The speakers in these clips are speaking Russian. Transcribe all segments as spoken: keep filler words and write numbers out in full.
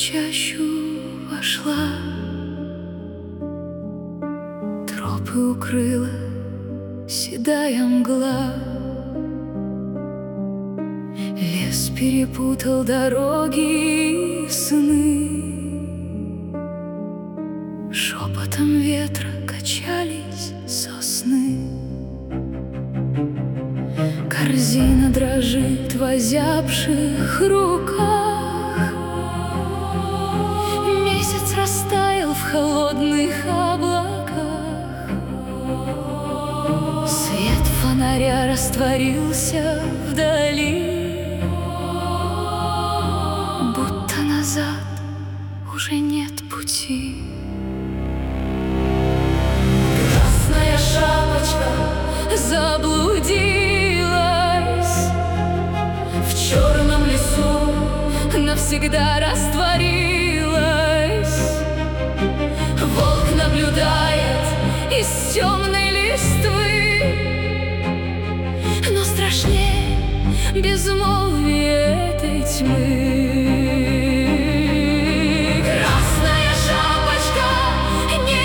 чащу вошла, тропы укрыла седая мгла. Лес перепутал дороги и сны, шепотом ветра качались сосны. Корзина дрожит в озябших руках, месяц растаял в холодных облаках. Свет фонаря растворился вдали, будто назад уже нет пути. Красная шапочка заблудилась в черном лесу, навсегда растворилась. Волк наблюдает из темной листвы, но страшнее безмолвие этой тьмы. Красная шапочка, не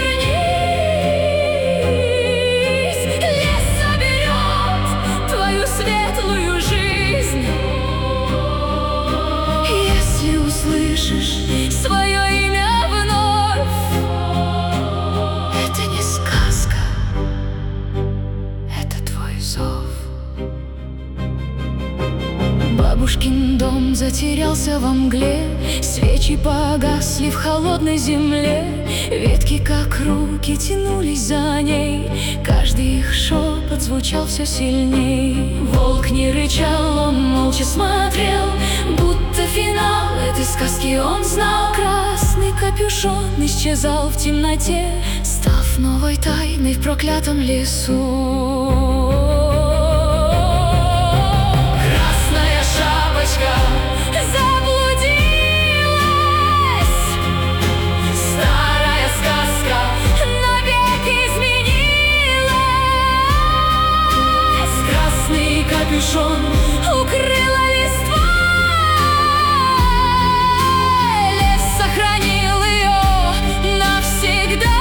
обернись, лес заберет твою светлую жизнь. Если услышишь свое имя вновь, это не сказка, это твой зов. Бабушкин дом затерялся во мгле, свечи погасли в холодной земле. Ветки, как руки, тянулись за ней, каждый их шепот звучал все сильней. Волк не рычал, он молча смотрел, будто финал этой сказки он знал. Красный капюшон исчезал в темноте, став новой тайной в проклятом лесу. Заблудилась, старая сказка навек изменилась. Красный капюшон укрыла листва, лес сохранил ее навсегда.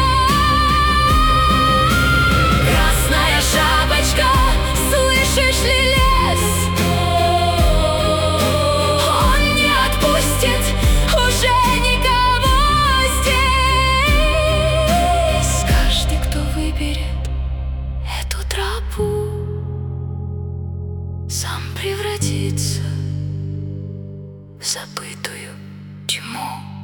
Красная шапочка, слышишь ли, лес? Сам превратится в забытую тьму.